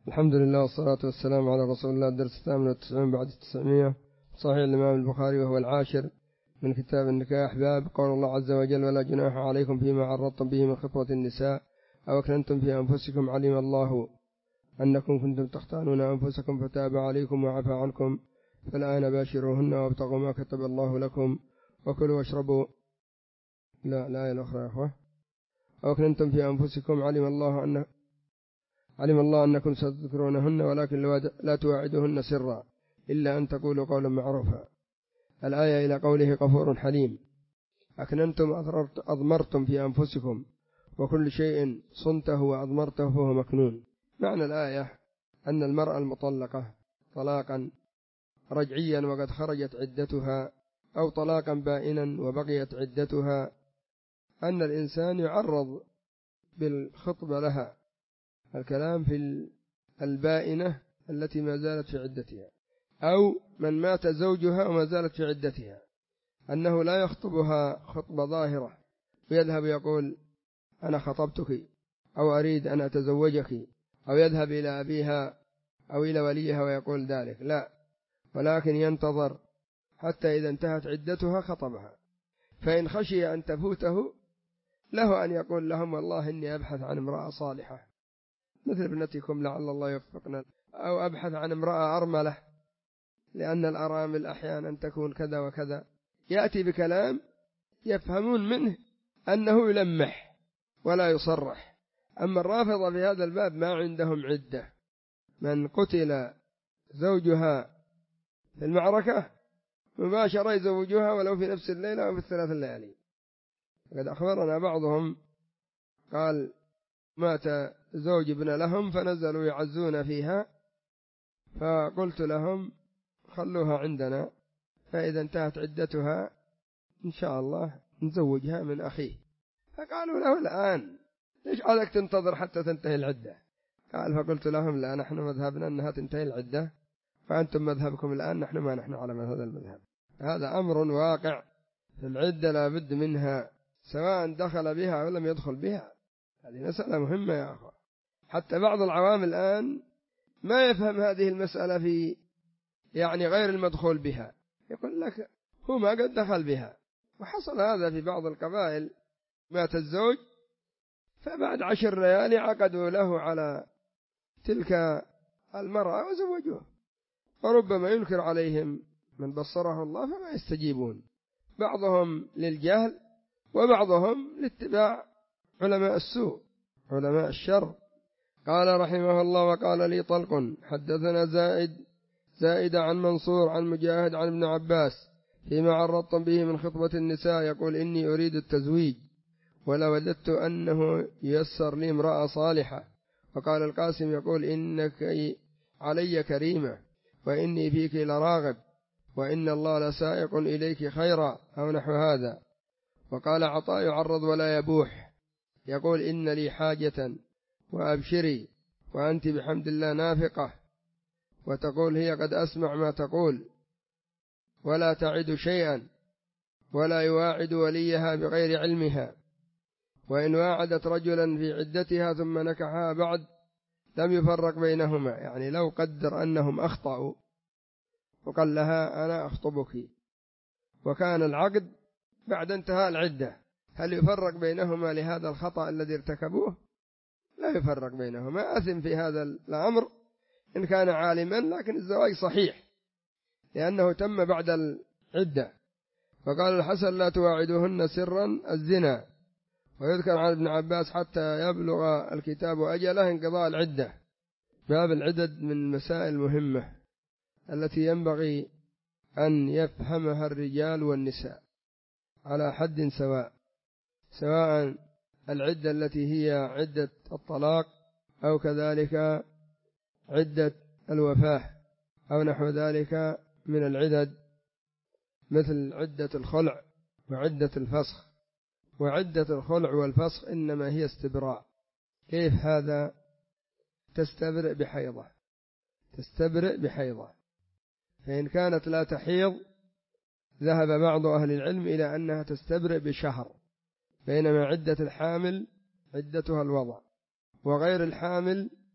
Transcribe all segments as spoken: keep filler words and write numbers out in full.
الحمد لله والصلاة والسلام على رسول الله. الدرس الثامن والتسعين بعد التسعمية، صحيح الإمام البخاري، وهو العاشر من كتاب النكاح. باب قول الله عز وجل: ولا جناح عليكم فيما عرضتم به من خطبة النساء أو أكننتم في أنفسكم، علم الله أنكم كنتم تختانون أنفسكم فتاب عليكم وعفى عنكم، فالآن باشروهن وابتغوا ما كتب الله لكم وكلوا واشربوا. لا لا الأخرى يا أخوة. أو أكننتم في أنفسكم، علم الله أن علم الله أنكم ستذكرونهن ولكن لا تواعدوهن سرا إلا أن تقولوا قولا معروفا. الآية إلى قوله: غفور حليم. أكننتم أضمرتم في أنفسكم، وكل شيء صنته وأضمرته فهو مكنون. معنى الآية أن المرأة المطلقة طلاقا رجعيا وقد خرجت عدتها، أو طلاقا بائنا وبقيت عدتها، أن الإنسان يعرض بالخطبة لها، الكلام في البائنة التي ما زالت في عدتها، أو من مات زوجها وما زالت في عدتها، أنه لا يخطبها خطبة ظاهرة ويذهب يقول أنا خطبتك أو أريد أن أتزوجك، أو يذهب إلى أبيها أو إلى وليها ويقول ذلك، لا، ولكن ينتظر حتى إذا انتهت عدتها خطبها. فإن خشي أن تفوته له أن يقول لهم: والله إني أبحث عن امرأة صالحة مثل ابنتكم لعل الله يوفقنا، أو أبحث عن امرأة أرملة لأن الأرامل أحيانا تكون كذا وكذا. يأتي بكلام يفهمون منه أنه يلمح ولا يصرح. أما الرافضة في هذا الباب ما عندهم عدة، من قتل زوجها في المعركة مباشرة يزوجها ولو في نفس الليلة أو في الثلاث الليالي. قد أخبرنا بعضهم قال: مات زوج ابن لهم فنزلوا يعزون فيها، فقلت لهم خلوها عندنا، فإذا انتهت عدتها إن شاء الله نزوجها من أخيه. فقالوا له: الآن ليش عليك تنتظر حتى تنتهي العدة؟ قال: فقلت لهم: لا، نحن مذهبنا أنها تنتهي العدة، فأنتم مذهبكم الآن، نحن ما نحن على هذا المذهب. هذا أمر واقع، في العدة لا بد منها سواء دخل بها أو لم يدخل بها. هذه مسألة مهمة يا أخوة. حتى بعض العوام الآن ما يفهم هذه المسألة في يعني غير المدخول بها، يقول لك هو ما قد دخل بها. وحصل هذا في بعض القبائل، مات الزوج فبعد عشر ليالي عقدوا له على تلك المرأة وزوجوه، وربما ينكر عليهم من بصره الله فما يستجيبون، بعضهم للجهل وبعضهم لاتباع علماء السوء علماء الشر. قال رحمه الله: وقال لي طلق حدثنا زائد زائد عن منصور عن مجاهد عن ابن عباس فيما عرضتم به من خطبة النساء، يقول: إني أريد التزويج ولو وددت أنه ييسر لي امرأة صالحة. وقال القاسم يقول: إنك علي كريمة وإني فيك لراغب وإن الله لسائق إليك خيرا، أو نحو هذا. وقال عطاء يعرض ولا يبوح، يقول: إن لي حاجة وأبشري وأنت بحمد الله نافقة، وتقول هي قد أسمع ما تقول ولا تعد شيئا ولا يواعد وليها بغير علمها، وإن واعدت رجلا في عدتها ثم نكحها بعد لم يفرق بينهما. يعني لو قدر أنهم أخطأوا وقال لها أنا أخطبك وكان العقد بعد انتهاء العدة، هل يفرق بينهما لهذا الخطأ الذي ارتكبوه؟ لا يفرق بينهما، أثم في هذا الأمر إن كان عالما، لكن الزواج صحيح لأنه تم بعد العدة. فقال الحسن: لا تواعدوهن سرا الزنا. ويذكر عن ابن عباس: حتى يبلغ الكتاب أجله انقضاء العدة. باب العدد من المسائل المهمة التي ينبغي أن يفهمها الرجال والنساء على حد سواء، سواء العدة التي هي عدة الطلاق أو كذلك عدة الوفاة أو نحو ذلك من العدد، مثل عدة الخلع وعدة الفسخ. وعدة الخلع والفسخ إنما هي استبراء. كيف هذا؟ تستبرئ بحيضة تستبرئ بحيضة فإن كانت لا تحيض ذهب بعض أهل العلم إلى أنها تستبرئ بشهر، بينما عدة الحامل عدتها الوضع، وغير الحامل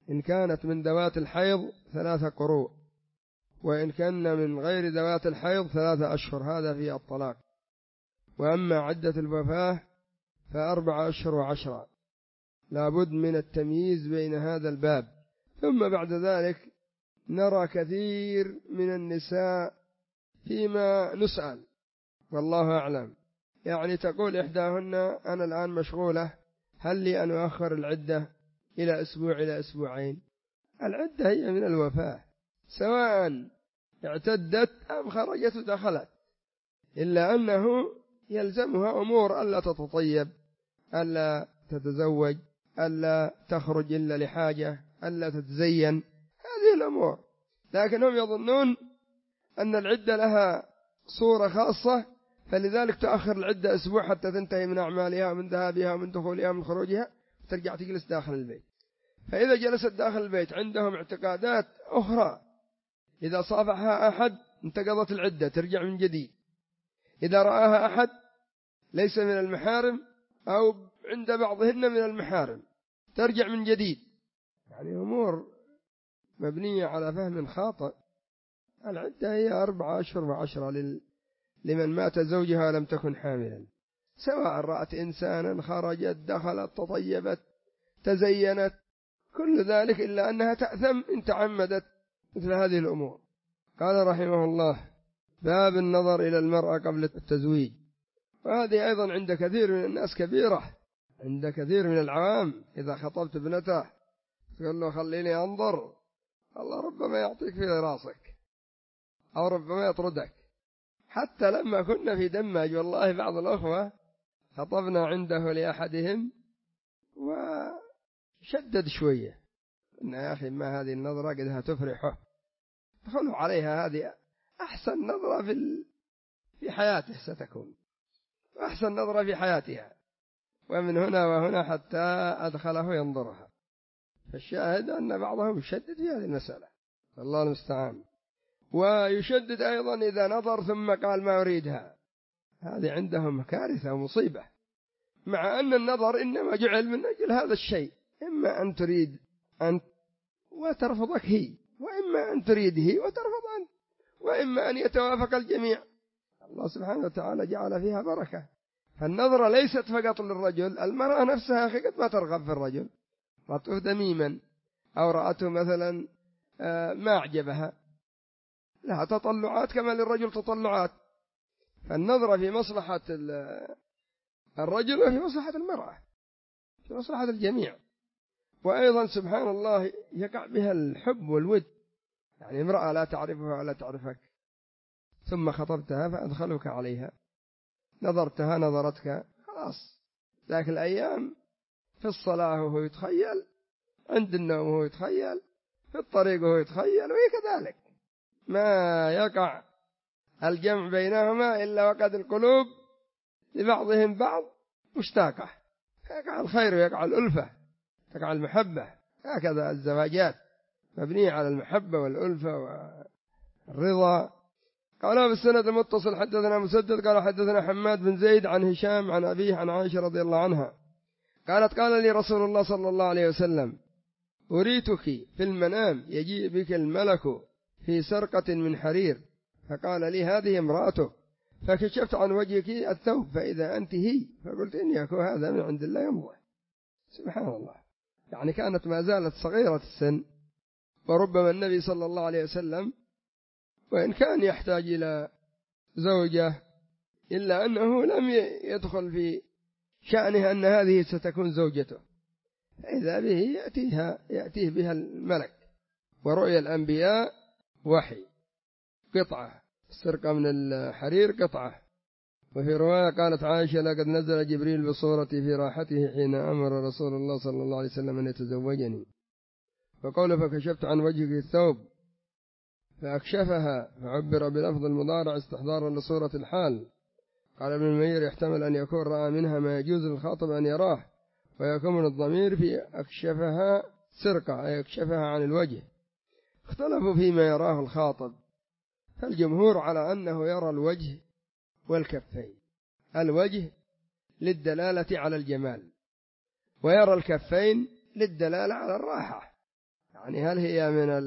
إن كانت من ذوات الحيض ثلاثة قروء، وإن كان من غير ذوات الحيض ثلاثة أشهر، هذا في الطلاق. وأما عدة الوفاة فأربعة أشهر وعشرة، لابد من التمييز بين هذا الباب. ثم بعد ذلك نرى كثير من النساء فيما نسأل والله أعلم، يعني تقول إحداهن أنا الآن مشغولة، هل لي أن أؤخر العدة إلى أسبوع إلى أسبوعين؟ العدة هي من الوفاة، سواء اعتدت أم خرجت ودخلت، إلا أنه يلزمها أمور: ألا تتطيب، ألا تتزوج، ألا تخرج إلا لحاجة، ألا تتزين، هذه الأمور. لكنهم يظنون أن العدة لها صورة خاصة، فلذلك تأخر العدة أسبوع حتى تنتهي من أعمالها ومن ذهابها ومن دخولها ومن خروجها، وترجع تجلس داخل البيت. فإذا جلست داخل البيت عندهم اعتقادات أخرى، إذا صافحها أحد انتقضت العدة ترجع من جديد، إذا رآها أحد ليس من المحارم أو عند بعضهن من المحارم ترجع من جديد. يعني أمور مبنية على فهم خاطئ. العدة هي أربعة أشهر وعشرة لل... لمن مات زوجها لم تكن حاملا، سواء رأت إنسانا، خرجت، دخلت، تطيبت، تزينت، كل ذلك، إلا أنها تأثم إن تعمدت مثل هذه الأمور. قال رحمه الله: باب النظر إلى المرأة قبل التزويج. وهذه أيضا عند كثير من الناس كبيرة، عند كثير من العوام. إذا خطبت ابنته تقول له خليني أنظر، الله ربما يعطيك في راسك أو ربما يطردك. حتى لما كنا في دمج والله بعض الأخوة خطبنا عنده لأحدهم وشدد شوية، إن يا أخي ما هذه النظرة قدها تفرحه، دخلوا عليها، هذه أحسن نظرة في في حياته ستكون، أحسن نظرة في حياتها، ومن هنا وهنا حتى أدخله ينظرها. فالشاهد أن بعضهم يشدد في هذه المسألة، الله المستعان. ويشدد أيضا إذا نظر ثم قال ما أريدها، هذه عندهم كارثة ومصيبة، مع أن النظر إنما جعل من أجل هذا الشيء، إما أن تريد أنت وترفضك هي، وإما أن تريد هي وترفض أنت، وإما أن يتوافق الجميع. الله سبحانه وتعالى جعل فيها بركة. فالنظرة ليست فقط للرجل، المرأة نفسها أخي قد ما ترغب في الرجل، رأته دميما أو رأته مثلا ما أعجبها، لها تطلعات كما للرجل تطلعات. فالنظرة في مصلحة الرجل وفي مصلحة المرأة، في مصلحة الجميع. وأيضا سبحان الله يقع بها الحب والود، يعني امرأة لا تعرفها ولا تعرفك ثم خطبتها فأدخلك عليها، نظرتها نظرتك، خلاص ذاك الأيام في الصلاة وهو يتخيل، عند النوم وهو يتخيل، في الطريق وهو يتخيل، وهي كذلك. ما يقع الجمع بينهما إلا وقد القلوب لبعضهم بعض مشتاقة، يقع الخير ويقع الألفة، تقع المحبة. هكذا الزواجات مبنية على المحبة والألفة والرضا. قال بالسند المتصل حدثنا مسدد قال حدثنا حماد بن زيد عن هشام عن أبيه عن عائشة رضي الله عنها قالت قال لي رسول الله صلى الله عليه وسلم: أريتك في المنام يجيء بك الملك في سرقة من حرير، فقال لي هذه امرأته، فكشفت عن وجهك الثوب فإذا أنت هي، فقلت إني أكو هذا من عند الله يمضي. سبحان الله، يعني كانت ما زالت صغيرة السن، وربما النبي صلى الله عليه وسلم وإن كان يحتاج إلى زوجة إلا أنه لم يدخل في شأنه أن هذه ستكون زوجته، فإذا به يأتيها يأتيه بها الملك. ورؤيا الأنبياء وحي، قطعة السرقة من الحرير قطعة. وفي رواية قالت عائشة: لقد نزل جبريل بصورتي في راحته حين أمر رسول الله صلى الله عليه وسلم أن يتزوجني، فقال فكشفت عن وجهه الثوب فأكشفها، فعبر بلفظ المضارع استحضارا لصورة الحال. قال ابن المنير: يحتمل أن يكون رأى منها ما يجوز للخاطب أن يراه، ويكون من الضمير في أكشفها سرقة، أي أكشفها عن الوجه. اختلفوا فيما يراه الخاطب، فالجمهور على أنه يرى الوجه والكفين، الوجه للدلالة على الجمال، ويرى الكفين للدلالة على الراحة، يعني هل هي من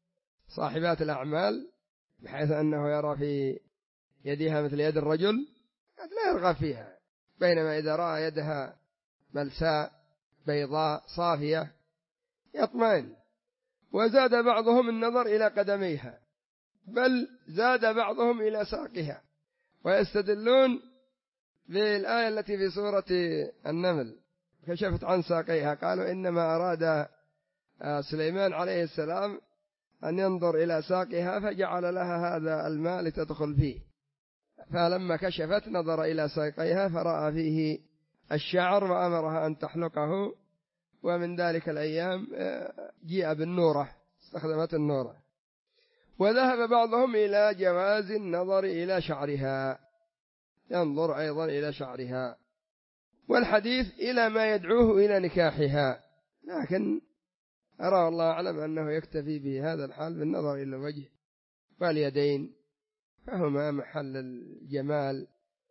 صاحبات الأعمال بحيث أنه يرى في يدها مثل يد الرجل؟ قد لا يرغب فيها، بينما إذا رأى يدها ملساء بيضاء صافية يطمئن. وزاد بعضهم النظر إلى قدميها، بل زاد بعضهم إلى ساقها، ويستدلون بالآية التي في سورة النمل كشفت عن ساقيها، قالوا إنما أراد سليمان عليه السلام أن ينظر إلى ساقها فجعل لها هذا الماء لتدخل فيه، فلما كشفت نظر إلى ساقيها فرأى فيه الشعر وأمرها أن تحلقه، ومن ذلك الأيام جيء بالنورة، استخدمت النورة. وذهب بعضهم إلى جواز النظر إلى شعرها، ينظر أيضا إلى شعرها، والحديث إلى ما يدعوه إلى نكاحها، لكن أرى الله أعلم أنه يكتفي بهذا الحال بالنظر إلى الوجه واليدين، فهما محل الجمال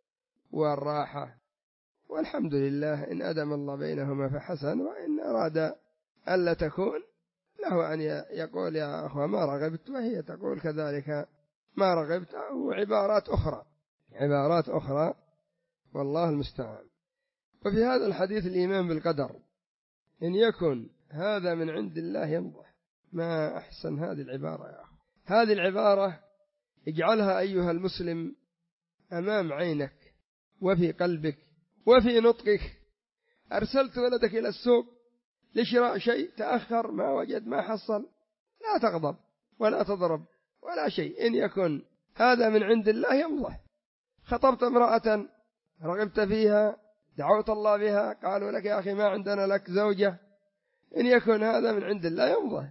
والراحة، والحمد لله إن أدم الله بينهما فحسن، وإن أراد ألا تكون له أن يقول يا أخوة ما رغبت، وهي تقول كذلك ما رغبت، أو عبارات أخرى عبارات أخرى والله المستعان. وفي هذا الحديث الإيمان بالقدر، إن يكن هذا من عند الله يمضح. ما أحسن هذه العبارة يا أخي، هذه العبارة اجعلها أيها المسلم أمام عينك وفي قلبك وفي نطقك. أرسلت ولدك إلى السوق لشراء شيء، تأخر ما وجد ما حصل، لا تغضب ولا تضرب ولا شيء، إن يكن هذا من عند الله يمضح. خطبت امرأة رغبت فيها، دعوت الله بها، قالوا لك يا أخي ما عندنا لك زوجة، إن يكن هذا من عند الله يمضح.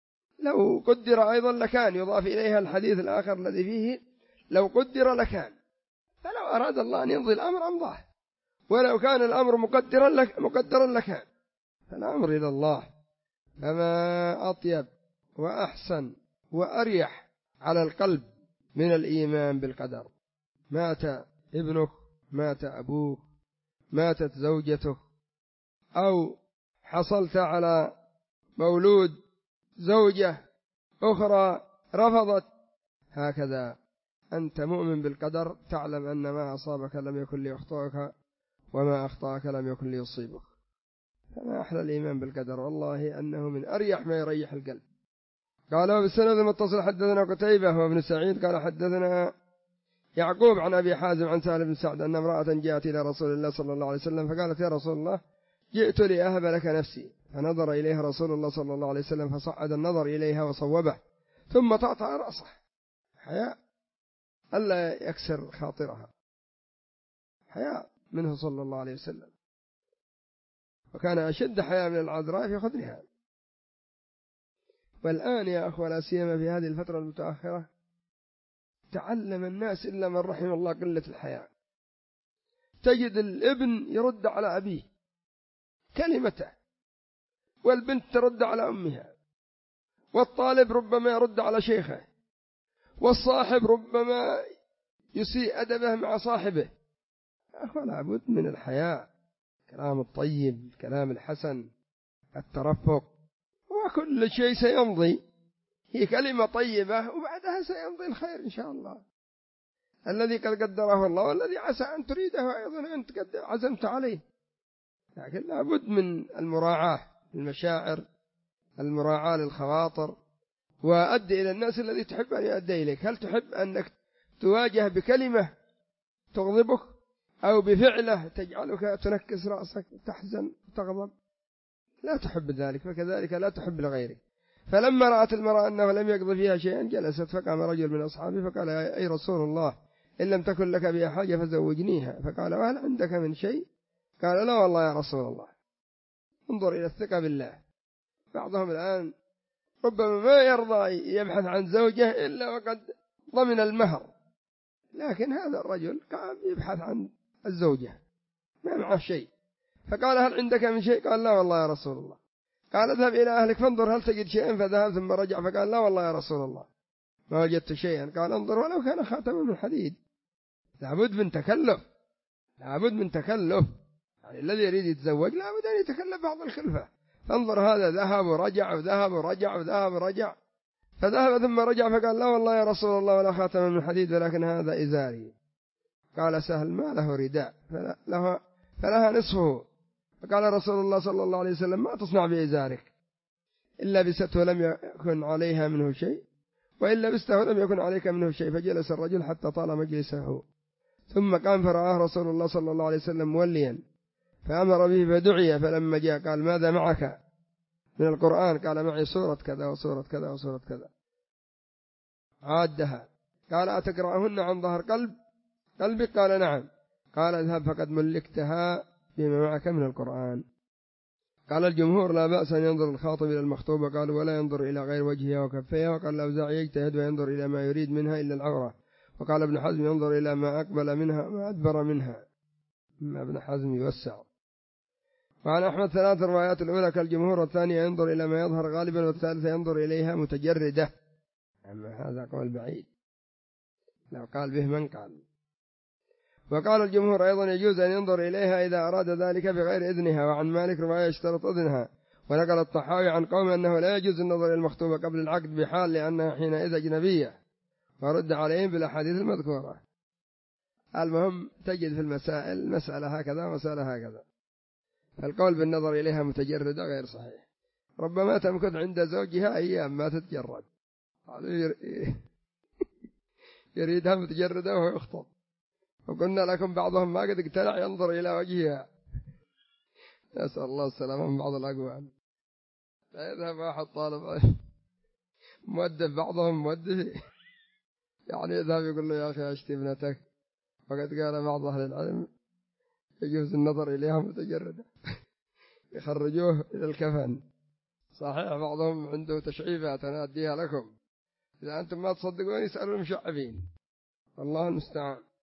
لو قدر أيضا لكان يضاف إليها الحديث الآخر الذي فيه لو قدر لكان، فلو أراد الله أن يمضي الأمر أمضاه، ولو كان الأمر مقدرا لك مقدرا لكان، فالأمر إلى الله. فما أطيب وأحسن وأريح على القلب من الإيمان بالقدر. مات ابنك، مات أبوك، ماتت زوجتك، أو حصلت على مولود زوجة أخرى رفضت، هكذا أنت مؤمن بالقدر، تعلم أن ما أصابك لم يكن ليخطئك، وما أخطأك لم يكن ليصيبك. فما أحلى الإيمان بالقدر، والله أنه من أريح ما يريح القلب. قال بالسند المتصل حدثنا قتيبة وابن سعيد قال حدثنا يعقوب عن أبي حازم عن سهل بن سعد أن امرأة جاءت إلى رسول الله صلى الله عليه وسلم فقالت يا رسول الله جئت لأهب لك نفسي، فنظر إليها رسول الله صلى الله عليه وسلم فصعد النظر إليها وصوبه، ثم طأطأ رأسه حياء ألا يكسر خاطرها، حياء منه صلى الله عليه وسلم، وكان أشد حياء من العذراء في خدرها. والآن يا أخوة لا سيما في هذه الفترة المتأخرة تعلم الناس إلا من رحم الله قلة الحياء. تجد الابن يرد على أبيه كلمته، والبنت ترد على أمها، والطالب ربما يرد على شيخه، والصاحب ربما يسيء أدبه مع صاحبه. أخوة لابد من الحياء، كلام الطيب، الكلام الحسن، الترفق، وكل شيء سيمضي، هي كلمة طيبة وبعدها سيمضي الخير إن شاء الله، الذي قد قدره الله والذي عسى أن تريده أيضا أنت قد عزمت عليه. لكن لابد من المراعاة المشاعر، المراعاة للخواطر، وأدي إلى الناس الذي تحب أن يؤدي إليك. هل تحب أنك تواجه بكلمة تغضبك أو بفعله تجعلك تنكس رأسك تحزن تغضب؟ لا تحب ذلك، فكذلك لا تحب لغيرك. فلما رأت المرأة أنه لم يقضي فيها شيئا جلست، فقام رجل من أصحابه فقال أي رسول الله إن لم تكن لك بها حاجة فزوجنيها. فقال وهل عندك من شيء؟ قال لا والله يا رسول الله. انظر إلى الثقة بالله. بعضهم الآن ربما ما يرضى يبحث عن زوجة إلا وقد ضمن المهر، لكن هذا الرجل قام يبحث عن الزوجة ما معه شيء. فقال هل عندك من شيء؟ قال لا والله يا رسول الله. قال اذهب إلى أهلك فانظر هل تجد شيئا، فذهب ثم رجع فقال لا والله يا رسول الله ما وجدت شيئا. قال انظر ولو كان خاتما من حديد. لابد من تكلف، لابد من تكلف، يعني الذي يريد يتزوج لابد أن يتكلف بعض الخلفة. فانظر هذا ذهب ورجع وذهب ورجع وذهب ورجع، فذهب ثم رجع فقال لا والله يا رسول الله ولا خاتم من حديد ولكن هذا إزاري. قال سهل ما له رداء فلها, فلها نصفه. فقال رسول الله صلى الله عليه وسلم ما تصنع بإزارك؟ إلا لبسته لم يكن عليها منه شيء، وإلا لبسته لم يكن عليك منه شيء. فجلس الرجل حتى طال مجلسه، ثم قام فرآه رسول الله صلى الله عليه وسلم موليا فأمر به فدعي، فلما جاء قال ماذا معك من القرآن؟ قال معي سورة كذا وسورة كذا وسورة كذا. عادها. قال أتقرأهن عن ظهر قلب قلبك؟ قال نعم. قال اذهب فقد ملكتها بما معك من القرآن. قال الجمهور لا بأس أن ينظر الخاطب إلى المخطوبة، قالوا ولا ينظر إلى غير وجهها وكفيها. وقال الأوزاعي يجتهد وينظر إلى ما يريد منها إلا العورة. وقال ابن حزم ينظر إلى ما أقبل منها وما أدبر منها. ما ابن حزم يوسع. وعن أحمد ثلاث روايات، الأولى كالجمهور، والثانية ينظر إلى ما يظهر غالبا، والثالثة ينظر إليها متجردة. أما هذا قول بعيد لو قال به من قال. وقال الجمهور أيضا يجوز أن ينظر إليها إذا أراد ذلك بغير إذنها. وعن مالك رواية اشترط إذنها. ونقل الطحاوي عن قوم أنه لا يجوز النظر إلى المخطوبة قبل العقد بحال لأنها حينئذ أجنبية، ورد عليهم بالأحاديث المذكورة. المهم تجد في المسائل مسألة هكذا ومسألة هكذا. القول بالنظر إليها متجردة غير صحيح. ربما تمكث عند زوجها أيام ما تتجرد، يريدها متجردة وهو يخطب. وقلنا لكم بعضهم ما قد اقتنع ينظر إلى وجهها، نسأل الله السلامة من بعض الأقوال. فيذهب واحد طالب مؤدب، بعضهم مؤدب يعني يذهب يقول له يا أخي أشتي ابنتك، وقد قال بعض أهل العلم يجوز النظر إليها متجردة يخرجوه إلى الكفن. صحيح بعضهم عنده تشعيبات أنا أديها لكم، إذا أنتم ما تصدقون يسألوا المشعبين، الله المستعان.